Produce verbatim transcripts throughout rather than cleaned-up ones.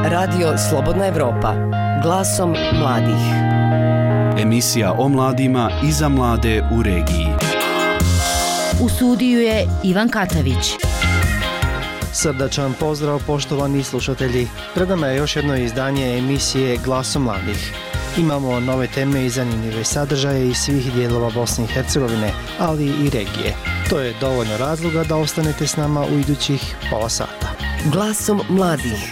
Radio Slobodna Evropa, glasom mladih. Emisija o mladima i za mlade u regiji. U studiju je Ivan Katavić. Srdačan pozdrav poštovani slušatelji. Pred nama je još jedno izdanje emisije Glasom mladih. Imamo nove teme i zanimljive sadržaje iz svih dijelova Bosne i Hercegovine, ali i regije. To je dovoljno razloga da ostanete s nama u idućih pola sata. Glasom mladih.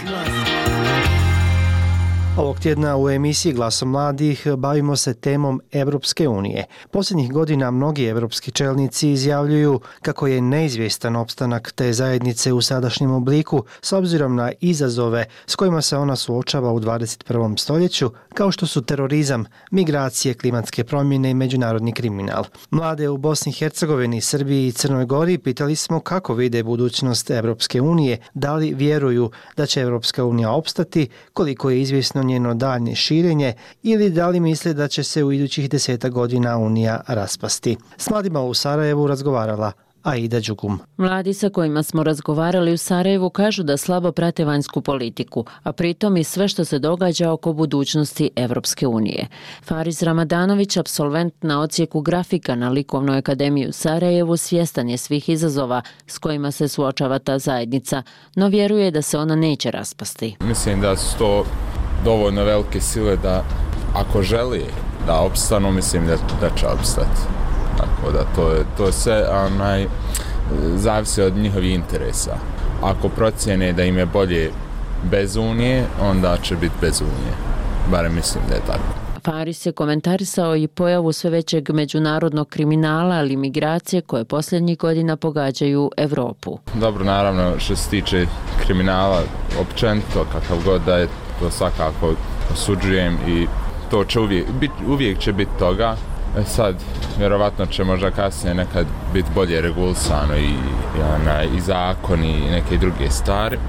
Ovog tjedna u emisiji Glasom mladih bavimo se temom Evropske unije. Posljednjih godina mnogi evropski čelnici izjavljuju kako je neizvjestan opstanak te zajednice u sadašnjem obliku s obzirom na izazove s kojima se ona suočava u dvadeset prvom stoljeću, kao što su terorizam, migracije, klimatske promjene i međunarodni kriminal. Mlade u Bosni i Hercegovini, Srbiji i Crnoj Gori pitali smo kako vide budućnost Evropske unije, da li vjeruju da će Evropska unija opstati, koliko je izvjesno njeno daljnje širenje ili da li misle da će se u idućih deseta godina Unija raspasti. S mladima u Sarajevu razgovarala Aida Đugum. Mladi sa kojima smo razgovarali u Sarajevu kažu da slabo prate vanjsku politiku, a pritom i sve što se događa oko budućnosti Evropske unije. Fariz Ramadanović, apsolvent na odsjeku grafika na Likovnoj akademiji u Sarajevu, svjestan je svih izazova s kojima se suočava ta zajednica, no vjeruje da se ona neće raspasti. Mislim da su to dovoljno velike sile da ako želi da opstanu, mislim da, da će opstati. Tako da to je, to sve onaj, zavisi od njihovih interesa. Ako procijene da im je bolje bez Unije, onda će biti bez Unije. Barem mislim da je tako. Faris je komentarisao i pojavu sve većeg međunarodnog kriminala, ali i migracije koje posljednjih godina pogađaju Evropu. Dobro, naravno, što se tiče kriminala općenito, kakav god da je, to svakako osuđujem i to će uvijek, bit, uvijek će biti toga. E sad, vjerovatno će možda kasnije nekad biti bolje regulisano i, i, ona, i zakoni i neke druge stvari.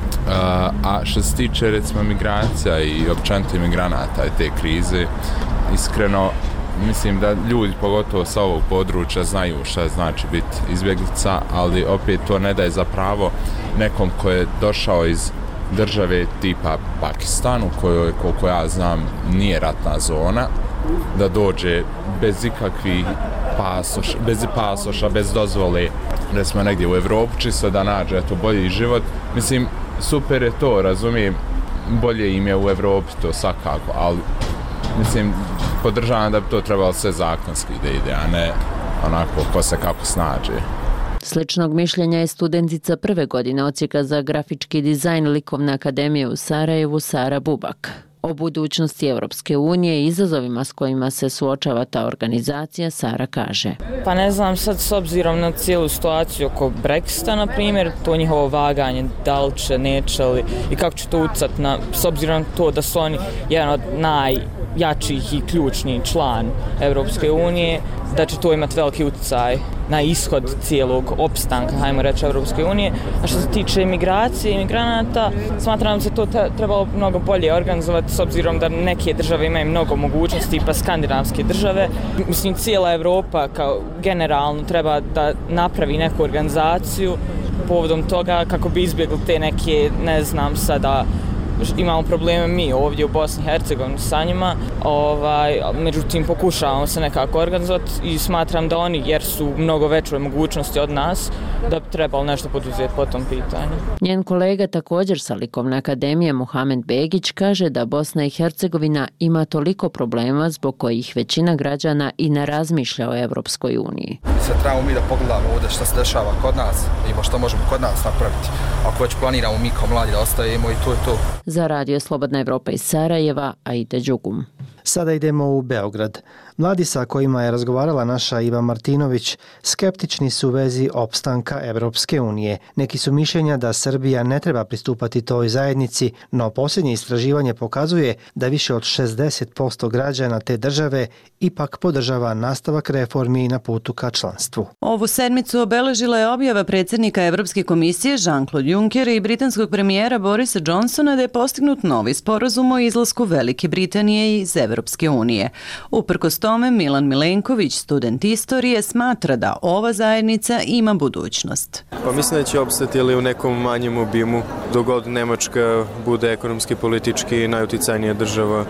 A, a što se tiče recimo migracija i općenito imigranata i te krize, iskreno mislim da ljudi pogotovo sa ovog područja znaju šta znači biti izbjeglica, ali opet to ne daje za pravo nekom ko je došao iz države tipa Pakistan, u kojoj, koliko ja znam, nije ratna zona, da dođe bez ikakvih pasoša, bez pasoša, bez dozvole, recimo negdje u Evropu, čisto da nađe eto, bolji život. Mislim, super je to, razumijem, bolje im je u Evropi, to svakako, ali mislim, podržavam da bi to trebalo sve zakonski da ide, a ne onako ko se kako snađe. Sličnog mišljenja je studentica prve godine odsjeka za grafički dizajn Likovne akademije u Sarajevu Sara Bubak. O budućnosti Evropske unije i izazovima s kojima se suočava ta organizacija Sara kaže. Pa ne znam sad s obzirom na cijelu situaciju oko Brexita, na primjer, to njihovo vaganje, da li će, neće li i kako će to utjecati na, s obzirom na to da su oni jedan od najjačih i ključni član Evropske unije, da će to imati veliki utjecaj na ishod cijelog opstanka, hajmo reći, Evropske unije. A što se tiče migracije i migranata, smatram da se to trebalo mnogo bolje organizovati s obzirom da neke države imaju mnogo mogućnosti, pa skandinavske države. Mislim, cijela Evropa kao generalno treba da napravi neku organizaciju povodom toga kako bi izbjegli te neke, ne znam sada, imamo probleme mi ovdje u Bosni i Hercegovini sa njima, ovaj, međutim pokušavamo se nekako organizovati i smatram da oni, jer su mnogo veće mogućnosti od nas, da bi trebalo nešto poduzeti po tom pitanju. Njen kolega također sa Likovne akademije Muhamed Begić kaže da Bosna i Hercegovina ima toliko problema zbog kojih većina građana i ne razmišlja o Evropskoj uniji. Sad trebamo mi da pogledamo ovdje što se dešava kod nas, ima što možemo kod nas napraviti. Ako već planiramo mi kao mladi da ostavimo i to je to. Za Radio Slobodna Evropa iz Sarajeva, Aida Đugum. Sada idemo u Beograd. Mladi sa kojima je razgovarala naša Iva Martinović skeptični su u vezi opstanka Evropske unije. Neki su mišljenja da Srbija ne treba pristupati toj zajednici, no posljednje istraživanje pokazuje da više od šezdeset posto građana te države ipak podržava nastavak reformi na putu ka članstvu. Ovu sedmicu obeležila je objava predsjednika Evropske komisije Jean-Claude Junckera i britanskog premijera Borisa Johnsona da je postignut novi sporazum o izlasku Velike Britanije iz Evropske Evropske unije. Uprkos tome, Milan Milenković, student istorije, smatra da ova zajednica ima budućnost. Pa mislim da će opstati ali u nekom manjem obimu, dok god Nemačka bude ekonomski, politički najuticajnija država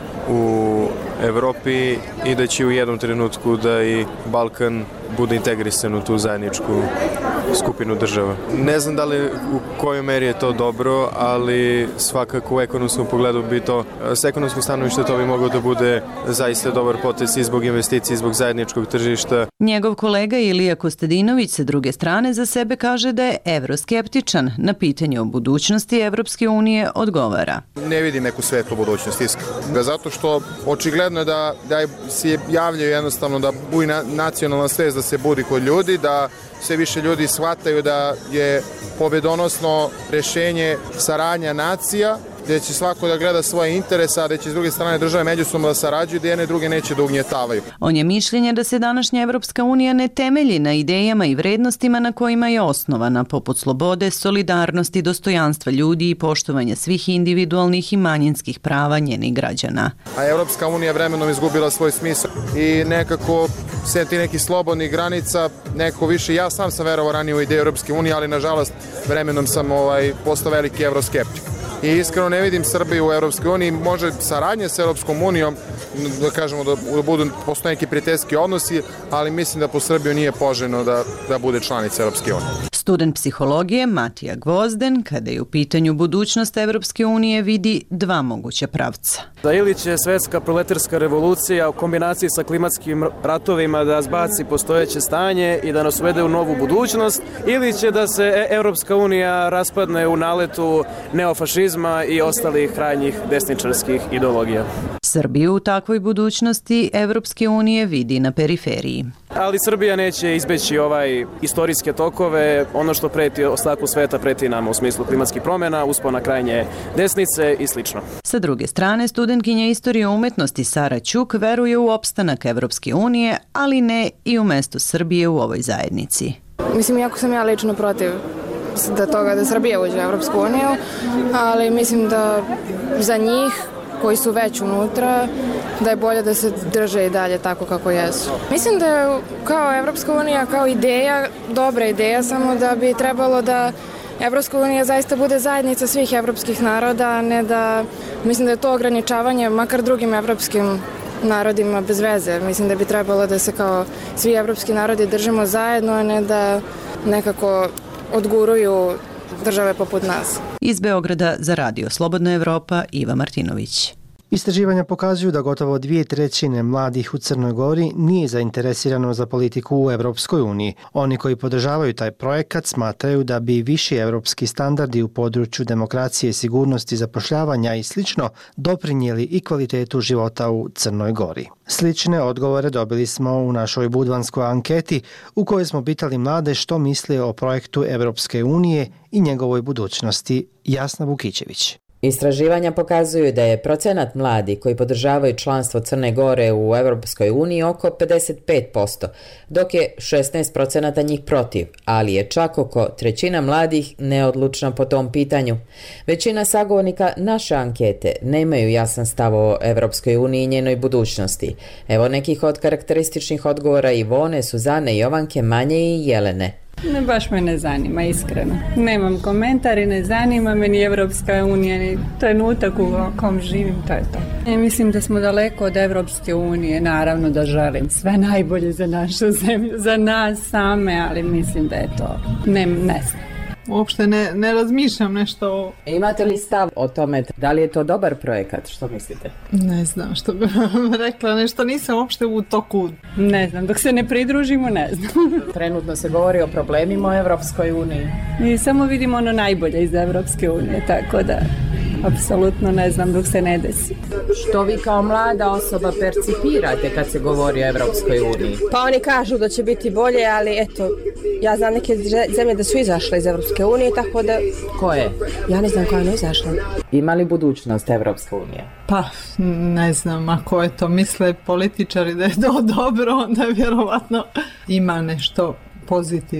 u Evropi i da će u jednom trenutku da i Balkan bude integrisan u tu zajedničku skupinu država. Ne znam da li u kojoj meri je to dobro, ali svakako u ekonomskom pogledu bi to, s ekonomskog stanovišta to bi moglo da bude zaista dobar potez i zbog investicija, zbog zajedničkog tržišta. Njegov kolega Ilija Kostadinović sa druge strane za sebe kaže da je evroskeptičan. Na pitanje o budućnosti Evropske unije odgovara. Ne vidim neku svetlu budućnost, iskreno. Zato što očigledno je da, da se javljaju jednostavno da buji nacionalna svest, da se budi kod ljudi, da sve više ljudi shvataju da je pobedonosno rešenje saradnja nacija, gdje će svako da gleda svoje interese, a gdje će s druge strane države međusobno da sarađuju, gdje jedne druge neće da ugnjetavaju. On je mišljenja da se današnja Evropska unija ne temelji na idejama i vrednostima na kojima je osnovana, poput slobode, solidarnosti, dostojanstva ljudi i poštovanja svih individualnih i manjinskih prava njenih građana. A Evropska unija vremenom izgubila svoj smisao i nekako sve ti nekih slobodnih granica, neko više, ja sam sam verovao ranije u ideju Evropske unije, ali nažalost vremenom sam ovaj, postao veliki evroskeptik. I iskreno ne vidim Srbiju u Evropskoj uniji, može saradnje sa Evropskom unijom, da kažemo da budu, postoje neki prijateljski odnosi, ali mislim da po Srbiju nije poželjno da, da bude članica Evropske unije. Student psihologije Matija Gvozden, kada je u pitanju budućnost Evropske unije, vidi dva moguća pravca. Da ili će svetska proletarska revolucija u kombinaciji sa klimatskim ratovima da zbaci postojeće stanje i da nas uvede u novu budućnost, ili će da se Evropska unija raspadne u naletu neofašizma i ostalih krajnjih desničarskih ideologija. Srbiju u takvoj budućnosti Evropske unije vidi na periferiji. Ali Srbija neće izbeći ovaj istorijske tokove, ono što preti ostatku sveta preti nama u smislu klimatskih promjena, uspona krajnje desnice i slično. Sa druge strane, studentkinja istorije umetnosti Sara Ćuk veruje u opstanak Evropske unije, ali ne i u mesto Srbije u ovoj zajednici. Mislim, iako sam ja lično protiv da toga da Srbija uđe u Evropsku uniju, ali mislim da za njih koji su već unutra, da je bolje da se drže i dalje tako kako jesu. Mislim da je kao Evropska unija, kao ideja, dobra ideja, samo da bi trebalo da Evropska unija zaista bude zajednica svih evropskih naroda, a ne da, mislim da je to ograničavanje makar drugim evropskim narodima bez veze. Mislim da bi trebalo da se kao svi evropski narodi držimo zajedno, a ne da nekako odguruju države poput nas. Iz Beograda za Radio Slobodna Evropa, Iva Martinović. Istraživanja pokazuju da gotovo dvije trećine mladih u Crnoj Gori nije zainteresirano za politiku u Evropskoj uniji. Oni koji podržavaju taj projekat smatraju da bi viši evropski standardi u području demokracije, sigurnosti, zapošljavanja i slično doprinijeli i kvalitetu života u Crnoj Gori. Slične odgovore dobili smo u našoj budvanskoj anketi u kojoj smo pitali mlade što misle o projektu Evropske unije i njegovoj budućnosti. Jasna Vukićević. Istraživanja pokazuju da je procenat mladi koji podržavaju članstvo Crne Gore u Evropskoj uniji oko pedeset pet posto, dok je šesnaest procenata njih protiv, ali je čak oko trećina mladih neodlučna po tom pitanju. Većina sagovornika naše ankete nemaju jasan stav o Evropskoj uniji i njenoj budućnosti. Evo nekih od karakterističnih odgovora Ivone, Suzane, Jovanke, Manje i Jelene. Ne, baš me ne zanima, iskreno. Nemam komentar i ne zanima me ni Evropska unija, ni trenutak u kom živim, to je to. I mislim da smo daleko od Evropske unije, naravno da želim sve najbolje za našu zemlju, za nas same, ali mislim da je to, ne, ne znam. Uopšte ne, ne razmišljam nešto o... Imate li stav o tome? Da li je to dobar projekat? Što mislite? Ne znam što bih vam rekla. Nešto nisam uopšte u toku. Ne znam. Dok se ne pridružimo, ne znam. Trenutno se govori o problemima u Evropskoj uniji. I samo vidimo ono najbolje iz Evropske unije, tako da apsolutno ne znam dok se ne desi. Što vi kao mlada osoba percipirate kad se govori o Evropskoj uniji? Pa oni kažu da će biti bolje, ali eto, ja znam neke zemlje da su izašle iz Evropske unije, tako da... Koje? Ja ne znam koja je izašla. Ima li budućnost Evropska unija? Pa, ne znam, ako je to misle političari da je to dobro, onda vjerovatno ima nešto pozitivno.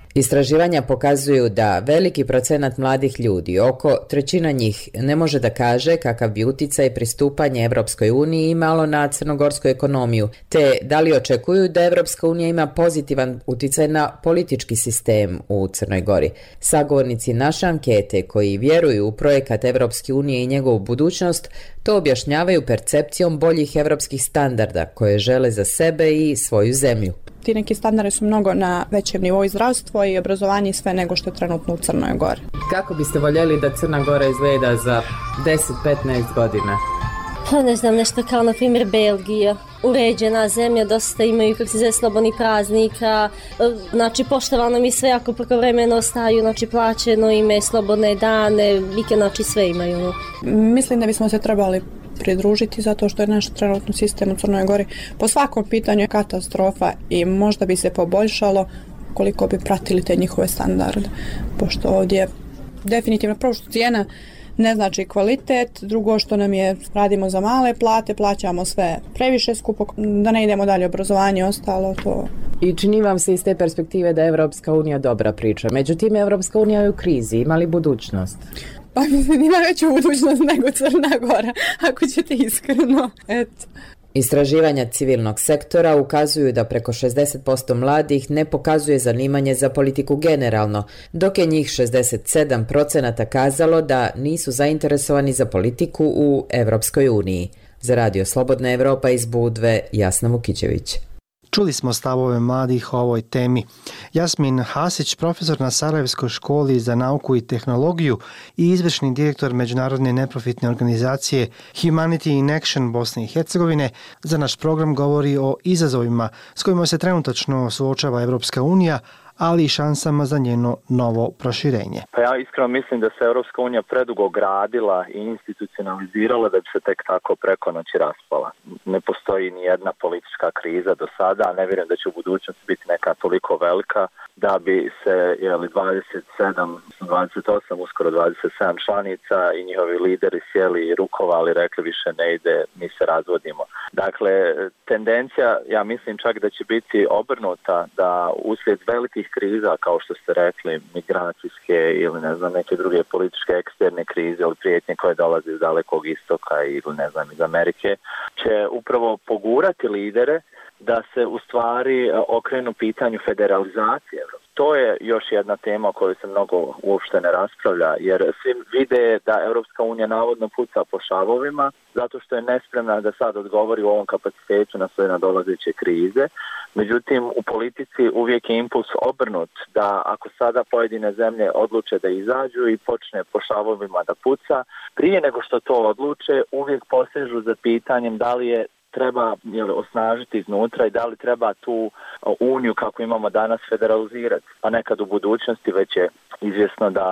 Istraživanja pokazuju da veliki procenat mladih ljudi, oko trećina njih, ne može da kaže kakav bi uticaj pristupanje Evropskoj uniji imalo na crnogorsku ekonomiju, te da li očekuju da Evropska unija ima pozitivan uticaj na politički sistem u Crnoj Gori. Sagovornici naše ankete koji vjeruju u projekat Evropske unije i njegovu budućnost to objašnjavaju percepcijom boljih evropskih standarda koje žele za sebe i svoju zemlju. Ti neki standardi su mnogo na većem nivou i zdravstvo i obrazovanje i sve nego što je trenutno u Crnoj Gori. Kako biste voljeli da Crna Gora izgleda za deset do petnaest godina? Pa ne znam, nešto kao na primjer Belgija. Uređena zemlja, dosta imaju kako se zove slobodnih praznika, znači poštovano mi sve ako prekovremeno ostaju, znači plaćeno ime, slobodne dane, vikend, znači sve imaju. Mislim da bismo se trebali pridružiti zato što je naš trenutni sistem u Crnoj Gori po svakom pitanju katastrofa i možda bi se poboljšalo koliko bi pratili te njihove standarde, pošto ovdje definitivno prvo što cijena ne znači kvalitet, drugo što nam je radimo za male plate, plaćamo sve previše skupo, da ne idemo dalje obrazovanje, ostalo to. I čini vam se iz te perspektive da je Evropska unija dobra priča. Međutim, Evropska unija je u krizi, ima li budućnost? Pa mislim, ima veću budućnost nego Crna Gora, ako ćete iskreno. Eto. Istraživanja civilnog sektora ukazuju da preko šezdeset posto mladih ne pokazuje zanimanje za politiku generalno, dok je njih šezdeset sedam procenata kazalo da nisu zainteresovani za politiku u Evropskoj uniji. Za Radio Slobodna Evropa iz Budve, Jasna Vukićević. Čuli smo stavove mladih o ovoj temi. Jasmin Hasić, profesor na Sarajevskoj školi za nauku i tehnologiju i izvršni direktor međunarodne neprofitne organizacije Humanity in Action Bosne i Hercegovine, za naš program govori o izazovima s kojima se trenutačno suočava Evropska unija, ali i šansama za njeno novo proširenje. Pa ja iskreno mislim da se Evropska unija predugo gradila i institucionalizirala da bi se tek tako preko noći raspala. Ne postoji ni jedna politička kriza do sada, a ne vjerujem da će u budućnosti biti neka toliko velika da bi se jeli, dvadeset sedam, dvadeset osam, uskoro dvadeset sedam članica i njihovi lideri sjeli i rukovali, rekli više ne ide, mi se razvodimo. Dakle, tendencija, ja mislim čak da će biti obrnuta, da uslijed velikih kriza, kao što ste rekli, migracijske ili ne znam, neke druge političke eksterne krize ili prijetnje koje dolaze iz dalekog istoka ili ne znam, iz Amerike, će upravo pogurati lidere da se u stvari okrenu pitanju federalizacije. To je još jedna tema o kojoj se mnogo uopšte ne raspravlja, jer svi vide da Europska unija navodno puca po šavovima, zato što je nespremna da sad odgovori u ovom kapacitetu na sve nadolazeće krize. Međutim, u politici uvijek je impuls obrnut, da ako sada pojedine zemlje odluče da izađu i počne po šavovima da puca, prije nego što to odluče, uvijek posežu za pitanjem da li je treba jel, osnažiti iznutra i da li treba tu uniju kako imamo danas federalizirati. Pa nekad u budućnosti već je izvjesno da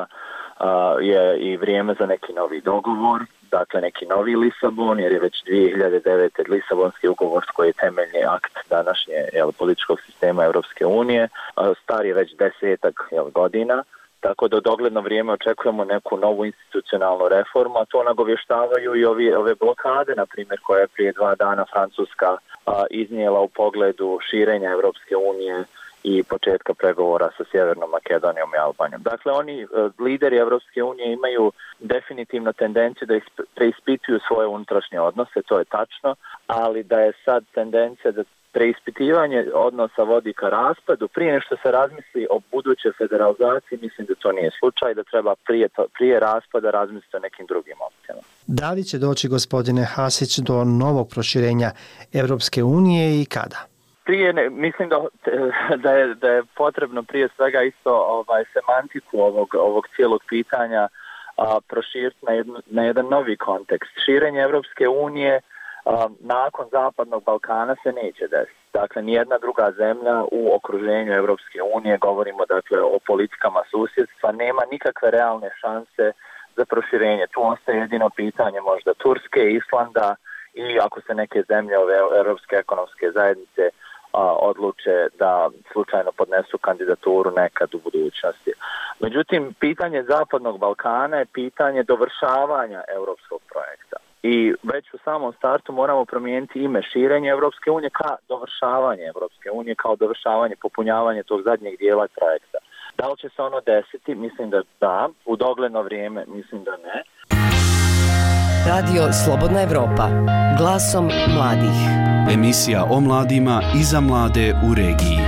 a, je i vrijeme za neki novi dogovor, dakle neki novi Lisabon, jer je već dvije hiljade devete. Lisabonski ugovor koji je temeljni akt današnje jel, političkog sistema Europske unije, a, star je već desetak jel, godina. Tako da u dogledno vrijeme očekujemo neku novu institucionalnu reformu, a to nagovještavaju i ovi, ove blokade, na primjer, koje je prije dva dana Francuska a, iznijela u pogledu širenja Europske unije i početka pregovora sa Sjevernom Makedonijom i Albanijom. Dakle, oni e, lideri Europske unije imaju definitivno tendenciju da preispituju svoje unutrašnje odnose, to je tačno, ali da je sad tendencija da preispitivanje odnosa vodi ka raspadu, prije nešto se razmisli o budućoj federalizaciji, mislim da to nije slučaj, da treba prije, prije raspada razmisliti o nekim drugim opcijama. Da li će doći, gospodine Hasić, do novog proširenja Evropske unije i kada? Prije, ne, mislim da, da, je, da je potrebno prije svega isto ovaj, semantiku ovog, ovog cijelog pitanja a, proširiti na, jedno, na jedan novi kontekst. Širenje Evropske unije a, nakon Zapadnog Balkana se neće desiti. Dakle, nijedna druga zemlja u okruženju Evropske unije, govorimo dakle o politikama susjedstva, nema nikakve realne šanse za proširenje. Tu ostaje jedino pitanje možda Turske, Islanda i ako se neke zemlje ove Europske ekonomske zajednice a, odluče da slučajno podnesu kandidaturu nekad u budućnosti. Međutim, pitanje Zapadnog Balkana je pitanje dovršavanja europskog projekta. I već u samom startu moramo promijeniti ime širenje Evropske unije ka dovršavanje Evropske unije, kao dovršavanje, popunjavanje tog zadnjeg dijela projekta. Da li će se ono desiti? Mislim da da. U dogledno vrijeme mislim da ne. Radio Slobodna Evropa. Glasom mladih. Emisija o mladima i za mlade u regiji.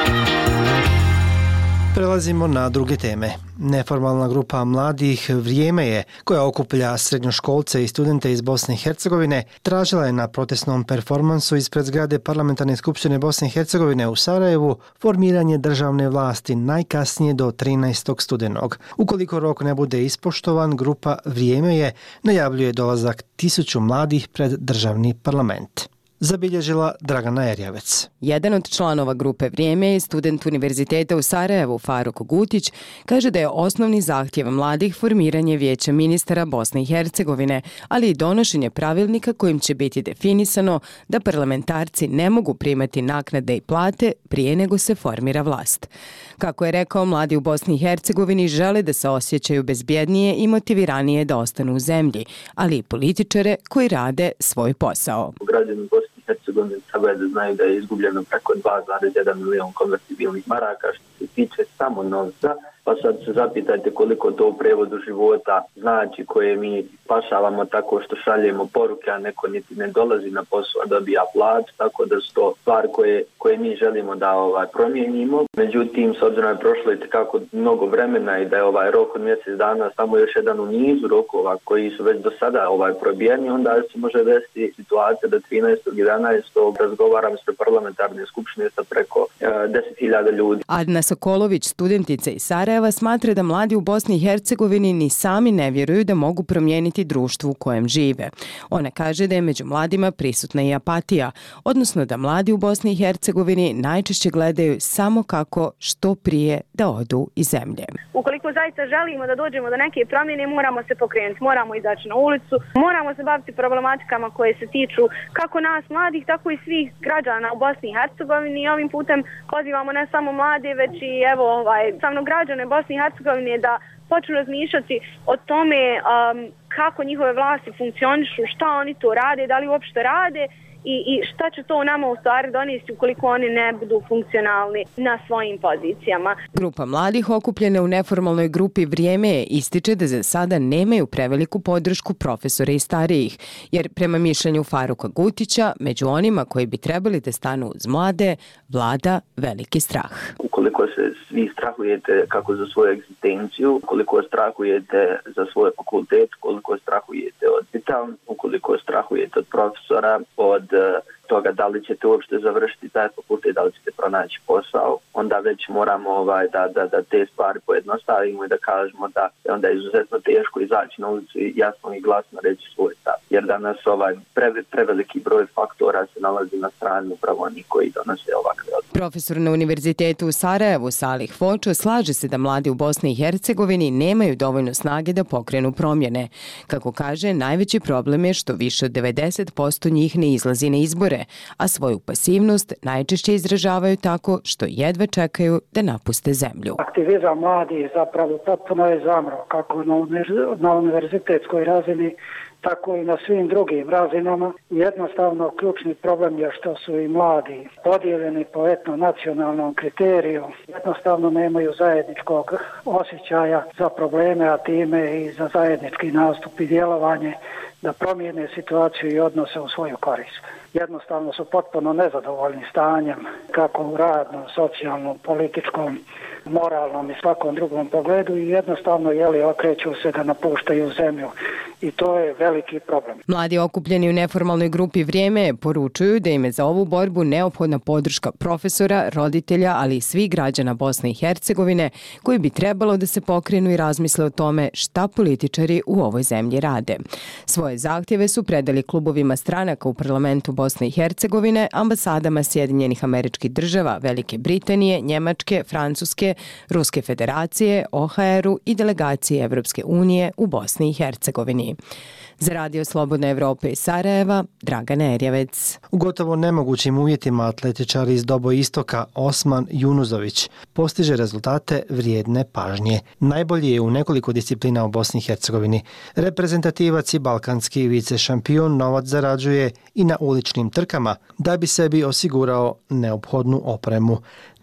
Prelazimo na druge teme. Neformalna grupa mladih Vrijeme je, koja okuplja srednjoškolce i studente iz Bosne i Hercegovine, tražila je na protestnom performansu ispred zgrade Parlamentarne skupštine Bosne i Hercegovine u Sarajevu formiranje državne vlasti najkasnije do trinaestog studenog. Ukoliko rok ne bude ispoštovan, grupa Vrijeme je najavljuje dolazak tisuću mladih pred državni parlament. Zabilježila Dragana Erjavec. Jedan od članova grupe Vrijeme je student Univerziteta u Sarajevu, Faruk Gutić, kaže da je osnovni zahtjev mladih formiranje vijeća ministara Bosne i Hercegovine, ali i donošenje pravilnika kojim će biti definisano da parlamentarci ne mogu primati naknade i plate prije nego se formira vlast. Kako je rekao, mladi u Bosni i Hercegovini žele da se osjećaju bezbjednije i motiviranije da ostanu u zemlji, ali i političare koji rade svoj posao. Građani Bosne i Hercegovine treba da znaju da je izgubljeno preko dva zarez jedan milion konvertibilnih maraka što se tiče samo novca, pa sad se zapitajte koliko to u prevodu života znači koje mi pašavamo tako što šaljemo poruke, a neko niti ne dolazi na posao, a dobija platu, tako da su to stvari koje, koje mi želimo da ovaj, promijenimo. Međutim, s obzirom je prošlo i tako mnogo vremena i da je ovaj rok od mjesec dana samo još jedan u nizu rokova koji su već do sada ovaj, probijeni, onda se može desiti situacija da trinaestog jedanaestog razgovaram s parlamentarne skupštine sa preko e, deset hiljada ljudi. Adna Sokolović, studentica iz Sarajeva, smatra da mladi u Bosni i Hercegovini ni sami ne vjeruju da mogu promijeniti društvo u kojem žive. Ona kaže da je među mladima prisutna i apatija, odnosno da mladi u Bosni i Hercegovini najčešće gledaju samo kako što prije da odu iz zemlje. Ukoliko zaista želimo da dođemo do neke promjene, moramo se pokrenuti, moramo izaći na ulicu, moramo se baviti problematikama koje se tiču kako nas mladih, tako i svih građana u Bosni i Hercegovini. I ovim putem pozivamo ne samo mlade, već i evo ovaj samo građane Bosne i Hercegovine da počnu razmišljati o tome um, kako njihove vlasti funkcionišu, šta oni to rade, da li uopšte rade i, i šta će to nama u stvari donijeti ukoliko oni ne budu funkcionalni na svojim pozicijama. Grupa mladih okupljene u neformalnoj grupi Vrijeme je ističe da za sada nemaju preveliku podršku profesora i starijih, jer prema mišljenju Faruka Gutića, među onima koji bi trebali da stanu uz mlade, vlada veliki strah. Ukoliko se svi strahujete kako za svoju egzistenciju, ukoliko strahujete za svoj fakultet, ukoliko strahujete od pita, ukoliko strahujete od profesora, od toga da li ćete uopšte završiti taj fakultet, da li ćete pronaći posao, onda već moramo ovaj, da, da, da te stvari pojednostavimo i da kažemo da je onda izuzetno teško izaći na ulicu i jasno i glasno reći svoj stav. Jer danas ovaj pre, preveliki broj faktora se nalazi na strani upravo onih koji donose ovakve odluke. Profesor na Univerzitetu u Sarajevu Salih Fočo slaže se da mladi u Bosni i Hercegovini nemaju dovoljno snage da pokrenu promjene. Kako kaže, najveći problem je što više od devedeset posto njih ne izlazi na izbore, a svoju pasivnost najčešće izražavaju tako što jedva čekaju da napuste zemlju. Aktivizam mladih zapravo potpuno je zamro, kako na univerzitetskoj razini, tako i na svim drugim razinama. Jednostavno, ključni problem je što su i mladi podijeljeni po etno-nacionalnom kriteriju. Jednostavno nemaju zajedničkog osjećaja za probleme, a time i za zajednički nastup i djelovanje da promijene situaciju i odnose u svoju korist. Jednostavno su potpuno nezadovoljni stanjem, kako u radnom, socijalnom, političkom, moralnom i svakom drugom pogledu i jednostavno jeli okreću se da napuštaju zemlju i to je veliki problem. Mladi okupljeni u neformalnoj grupi Vrijeme poručuju da im je za ovu borbu neophodna podrška profesora, roditelja, ali i svih građana Bosne i Hercegovine koji bi trebalo da se pokrenu i razmisle o tome šta političari u ovoj zemlji rade. Svoje zahtjeve su predali klubovima stranaka u parlamentu Bosne i Hercegovine, ambasadama Sjedinjenih Američkih Država, Velike Britanije, Njemačke, Francuske, Ruske federacije, O H R-u i delegacije Evropske unije u Bosni i Hercegovini. Za Radio Slobodna Evropa iz Sarajeva, Dragana Erjavec. U gotovo nemogućim uvjetima atletičar iz Dobo Istoka Osman Junuzović postiže rezultate vrijedne pažnje. Najbolji je u nekoliko disciplina u Bosni i Hercegovini. Reprezentativac i balkanski vice šampion novac zarađuje i na uličnim trkama da bi sebi osigurao neophodnu opremu.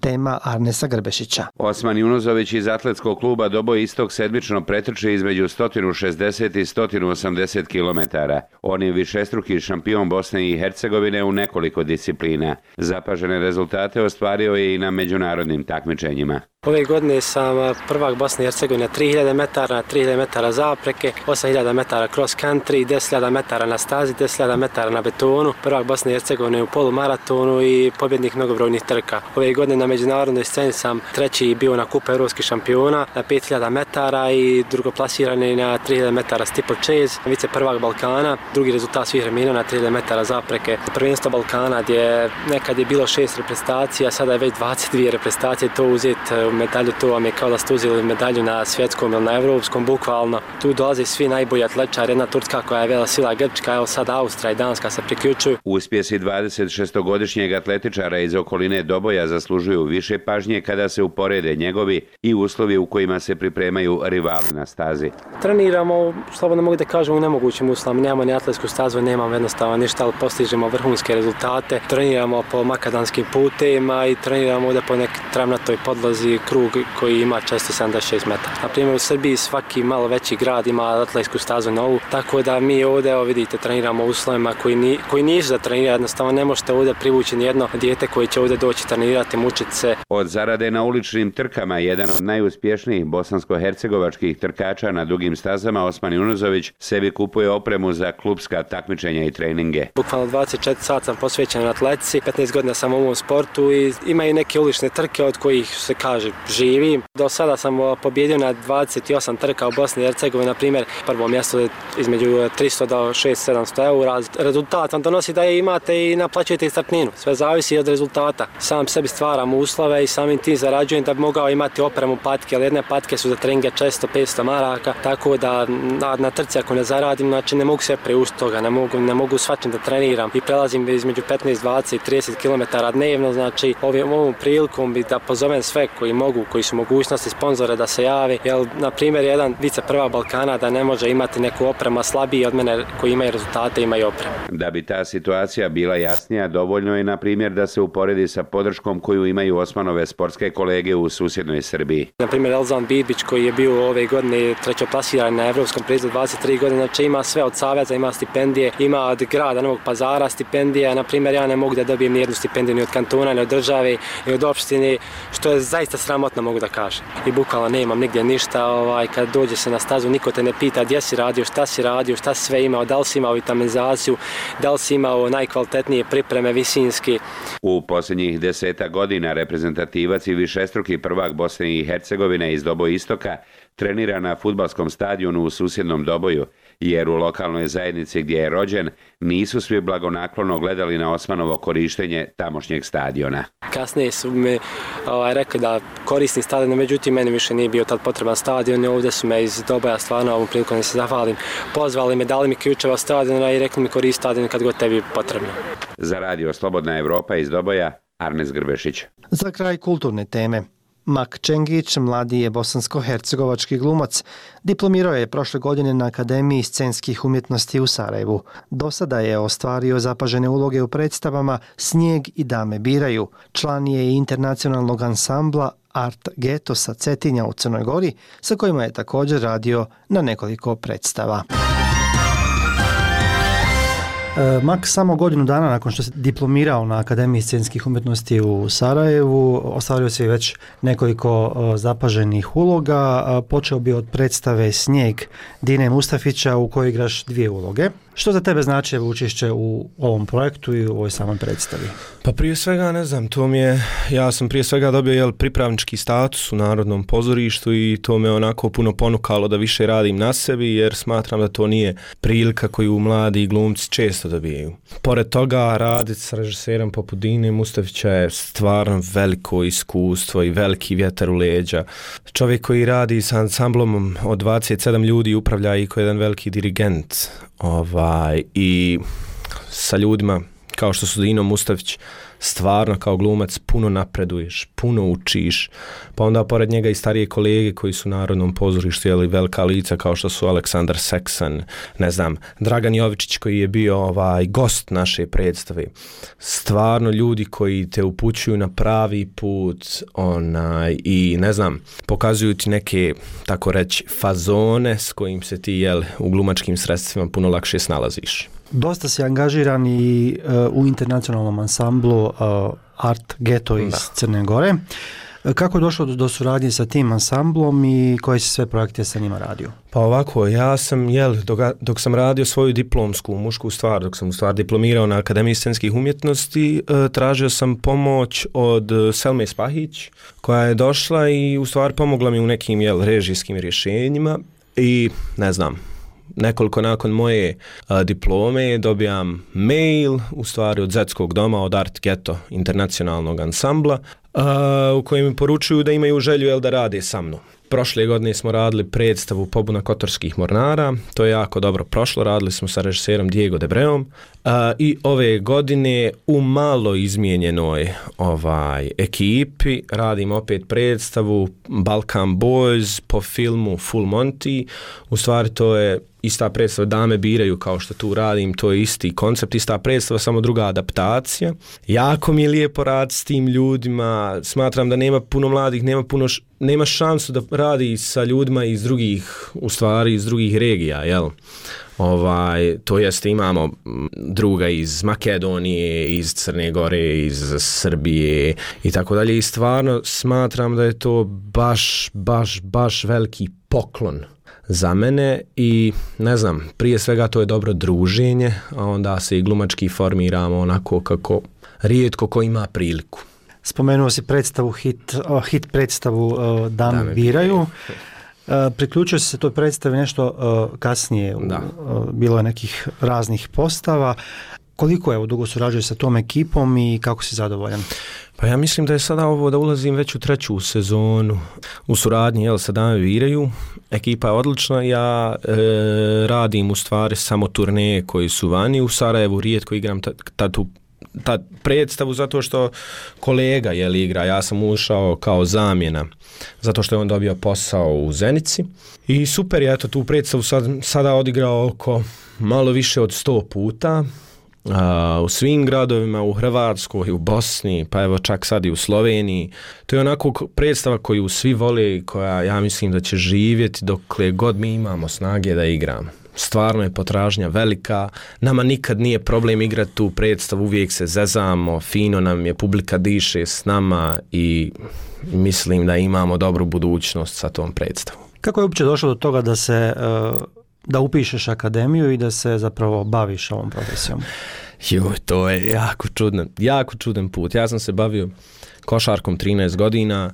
tema Arnesa Grbešića. Osman Junuzović iz atletskog kluba Doboj Istok sedmično pretrče između sto šezdeset i sto osamdeset kilometara. On je višestruki šampion Bosne i Hercegovine u nekoliko disciplina. Zapažene rezultate ostvario je i na međunarodnim takmičenjima. Ove godine sam prvak Bosne i Hercegovine tri hiljade metara, tri hiljade metara zapreke, osam hiljada metara cross country, deset hiljada metara na stazi, deset hiljada metara na betonu, prvak Bosne i Hercegovine u polumaratonu i pobjednik mnogobrojnih trka. Ove godine na međunarodnoj sceni sam treći bio na kupu evropskih šampiona na pet hiljada metara i drugoplasirani na tri hiljade metara steeplechase, vice prvak Balkana, drugi rezultat svih vremena na tri hiljade metara zapreke. Prvenstvo Balkana gdje nekad je bilo šest reprezentacija, sada je već dvadeset dvije reprezentacije, to uzeti medalju, to vam je kao da ste uzeli medalju na svjetskom ili na evropskom, bukvalno. Tu dolaze svi najbolji atletičari, jedna Turska koja je vela sila, Grčka, evo sad Austrija i Danska se priključuju. Uspjesi dvadesetšestogodišnjeg atletičara iz okoline Doboja zaslužuju više pažnje kada se uporede njegovi i uslovi u kojima se pripremaju rivali na stazi. Treniramo, slobodno mogu da kažem, u nemogućim uslovima. Nemamo ni atletsku stazu, nemamo jednostavno ništa, ali postižemo vrhunske rezultate. Treniramo po makadanskim putevima i treniramo ovdje po nekoj travnatoj podlozi, krug koji ima često sedamdeset šest metara. Na primjer u Srbiji svaki malo veći grad ima atletsku stazu novu, tako da mi ovdje, evo vidite, treniramo u uslovima koji, ni, koji nisu za trenirati, jednostavno ne možete ovdje privući nijedno dijete koje će ovdje doći trenirati, mučiti se. Od zarade na uličnim trkama, jedan od najuspješnijih bosansko-hercegovačkih trkača na dugim stazama, Osman Junuzović, sebi kupuje opremu za klubska takmičenja i treninge. Bukvalno dvadeset četiri sata sam posvećen atletici, petnaest godina sam u ovom sportu i imaju neke ulične trke od kojih se kaže živim. Do sada sam pobjedio na dvadeset osam trka u Bosni i Hercegovini, na primjer prvo mjesto između tristo do šesto sedamsto eura. Rezultat vam donosi da je imate i naplaćujete startninu. Sve zavisi od rezultata. Sam sebi stvaram uslove i samim tim zarađujem da bi mogao imati opremu patke, ali jedne patke su za treninge često petsto maraka, tako da na, na trci ako ne zaradim, znači ne mogu se priuštiti toga, ne mogu, ne mogu svačim da treniram i prelazim između petnaest, dvadeset i trideset kilometara dnevno, znači ovim, ovom prilikom bi da pozovem sve koji mogu, koji su mogućnosti sponzore da se javi, jer na primjer jedan vice prva Balkana da ne može imati neku oprema slabiji od mene koji imaju rezultate, imaju opremu. Da bi ta situacija bila jasnija, dovoljno je na primjer da se uporedi sa podrškom koju imaju Osmanove sportske kolege u susjednoj Srbiji. Na primjer Elzan Bibić koji je bio ove godine trećoplasiran na evropskom prizu dvadeset tri godine, znači ima sve od saveza, ima stipendije, ima od grada Novog Pazara stipendije, na primjer ja ne mogu da dobijem nijednu stipendiju ni od kantona, ni od države, ni od opštine, što je zaista sramotno, mogu da kažem. I bukvalno nemam nigdje ništa, ovaj, kad dođe se na stazu niko te ne pita gdje si radio, šta si radio, šta si sve imao, da li si imao vitaminizaciju, da li si imao najkvalitetnije pripreme visinski. U posljednjih deseta godina reprezentativac i višestruki prvak Bosne i Hercegovine iz Doboj Istoka trenira na fudbalskom stadionu u susjednom Doboju, jer u lokalnoj zajednici gdje je rođen nisu svi blagonaklono gledali na Osmanovo korištenje tamošnjeg stadiona. Kasnije su mi ovaj, rekli da koristim stadion, međutim meni više nije bio tad potreban stadion i ovdje su me iz Doboja stvarno ovom prilikom da se zahvalim. Pozvali me, dali mi ključeva stadiona i rekli mi koristi stadion kad god tebi potrebno. Za radio Slobodna Evropa iz Doboja, Arnes Grbešić. Za kraj kulturne teme. Mak Čengić, mladi je bosansko-hercegovački glumac. Diplomirao je prošle godine na Akademiji scenskih umjetnosti u Sarajevu. Do sada je ostvario zapažene uloge u predstavama Snijeg i Dame biraju. Član je i internacionalnog ansambla Art Geto sa Cetinja u Crnoj Gori, sa kojima je također radio na nekoliko predstava. Mak samo godinu dana nakon što se diplomirao na Akademiji scenskih umjetnosti u Sarajevu, ostvario se već nekoliko zapaženih uloga. Počeo bi od predstave Snijeg Dine Mustafića u kojoj igraš dvije uloge. Što za tebe znači učešće u ovom projektu i u ovoj samoj predstavi? Pa prije svega, ne znam, to mi je, ja sam prije svega dobio jel, pripravnički status u Narodnom pozorištu i to me onako puno ponukalo da više radim na sebi, jer smatram da to nije prilika koju mladi glumci često dobijaju. Pored toga, raditi sa režiserom poput Dine Mustafića je stvarno veliko iskustvo i veliki vjetar u leđa. Čovjek koji radi sa ansamblom od dvadeset sedam ljudi upravlja i kao jedan veliki dirigent. Ovaj, i sa ljudima kao što su Dino Mustafić, stvarno kao glumac puno napreduješ, puno učiš, pa onda pored njega i starije kolege koji su u Narodnom pozorištu, jeli, velika lica kao što su Aleksandar Seksan, ne znam, Dragan Jovičić koji je bio ovaj gost naše predstave. Stvarno ljudi koji te upućuju na pravi put, onaj, i ne znam, pokazuju ti neke, tako reći, fazone s kojim se ti, jel, u glumačkim sredstvima puno lakše snalaziš. Dosta si angažiran i uh, u internacionalnom ansamblu uh, Art Ghetto iz da. Crne Gore. Kako je došlo do, do suradnje sa tim ansamblom i koje si sve projekte sa njima radio? Pa ovako, ja sam, jel, dok, dok sam radio svoju diplomsku mušku stvar, dok sam u stvar diplomirao na Akademiji scenskih umjetnosti, e, tražio sam pomoć od Selme Spahić, koja je došla i u stvari pomogla mi u nekim, jel, režijskim rješenjima i ne znam, nekoliko nakon moje a, diplome dobijam mail u stvari od Zetskog doma, od Art Ghetto internacionalnog ansambla, a, u kojem mi poručuju da imaju želju, jel, da rade sa mnom. Prošle godine smo radili predstavu Pobuna kotorskih mornara, to je jako dobro prošlo, radili smo sa režiserom Diego Debreom a, i ove godine u malo izmijenjenoj ovaj, ekipi radim opet predstavu Balkan Boys po filmu Full Monty, u stvari to je ista predstava, dame biraju kao što tu radim, to je isti koncept, ista predstava, samo druga adaptacija. Jako mi je lijepo rad s tim ljudima, smatram da nema puno mladih, nema puno š, nema šansu da radi sa ljudima iz drugih, u stvari iz drugih regija, jel? Ovaj, to jest imamo druga iz Makedonije, iz Crne Gore, iz Srbije i tako dalje i stvarno smatram da je to baš, baš, baš veliki poklon za mene i ne znam, prije svega to je dobro druženje, a onda se i glumački formiramo onako kako rijetko ko ima priliku. Spomenuo si predstavu, hit, uh, hit predstavu uh, Dame, Dame biraju. Uh, priključio si se toj predstavi nešto uh, kasnije, u, uh, bilo je nekih raznih postava. Koliko je dugo surađuješ sa tom ekipom i kako si zadovoljan? Pa ja mislim da je sada ovo da ulazim već u treću sezonu u suradnji, jel, sa Dame biraju. Ekipa je odlična, ja e, radim u stvari samo turneje koji su vani, u Sarajevu rijetko igram tu ta predstavu zato što kolega, jel, igra, ja sam ušao kao zamjena zato što je on dobio posao u Zenici i super je, eto, tu predstavu sad, sada odigrao oko malo više od sto puta. Uh, u svim gradovima, u Hrvatskoj, u Bosni, pa evo čak sad i u Sloveniji. To je onako predstava koju svi vole i koja ja mislim da će živjeti dokle god mi imamo snage da igramo. Stvarno je potražnja velika, nama nikad nije problem igrati tu predstavu, uvijek se zezamo, fino nam je, publika diše s nama i mislim da imamo dobru budućnost sa tom predstavom. Kako je uopće došlo do toga da se... Uh... da upišeš akademiju i da se zapravo baviš ovom profesijom? Joj, to je jako čudan, jako čudan put. Ja sam se bavio košarkom trinaest godina,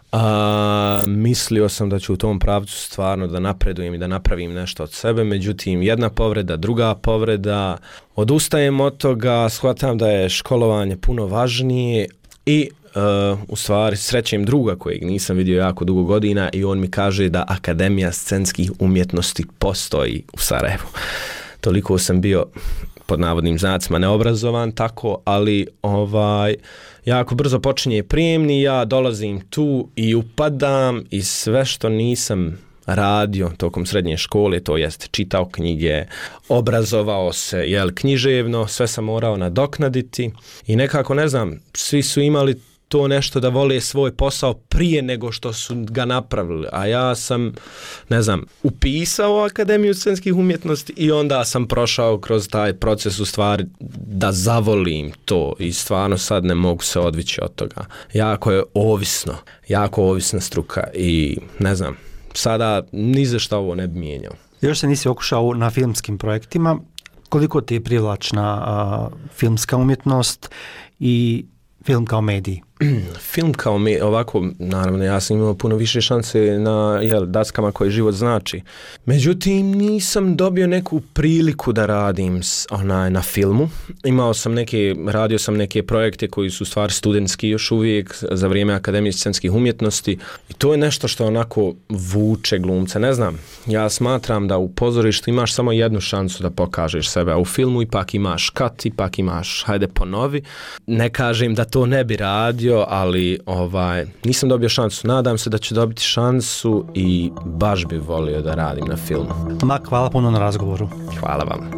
a, mislio sam da ću u tom pravcu stvarno da napredujem i da napravim nešto od sebe, međutim jedna povreda, druga povreda, odustajem od toga, shvatam da je školovanje puno važnije i Uh, u stvari srećem druga kojeg nisam vidio jako dugo godina i on mi kaže da Akademija scenskih umjetnosti postoji u Sarajevu. Toliko sam bio pod navodnim znacima neobrazovan tako, ali ovaj jako brzo počinje prijemni, ja dolazim tu i upadam i sve što nisam radio tokom srednje škole, to jest čitao knjige, obrazovao se, jel, književno, sve sam morao nadoknaditi i nekako, ne znam, svi su imali to nešto da vole svoj posao prije nego što su ga napravili, a ja sam, ne znam, upisao Akademiju scenskih umjetnosti i onda sam prošao kroz taj proces u stvari da zavolim to i stvarno sad ne mogu se odvići od toga. Jako je ovisno, jako ovisna struka i ne znam, sada ni za šta ovo ne bi mijenjao. Još se nisi okušao na filmskim projektima. Koliko ti je privlačna a, filmska umjetnost i film kao medij? Film kao mi, ovako, naravno, ja sam imao puno više šanse na jel, daskama koje život znači. Međutim, nisam dobio neku priliku da radim s, onaj, na filmu. Imao sam neke, radio sam neke projekte koji su stvar studentski još uvijek za vrijeme Akademije scenskih umjetnosti i to je nešto što onako vuče glumca. Ne znam, ja smatram da u pozorištu imaš samo jednu šansu da pokažeš sebe, a u filmu ipak imaš kat, ipak imaš hajde ponovi. Ne kažem da to ne bi radio, ali ovaj, nisam dobio šansu. Nadam se da ću dobiti šansu i baš bi volio da radim na filmu. Mak, hvala puno na razgovoru. Hvala vam.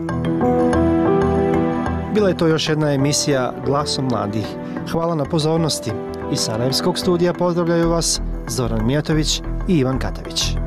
Bila je to još jedna emisija Glasom mladih. Hvala na pozornosti. Iz Sarajevskog studija pozdravljaju vas Zoran Mijatović i Ivan Katavić.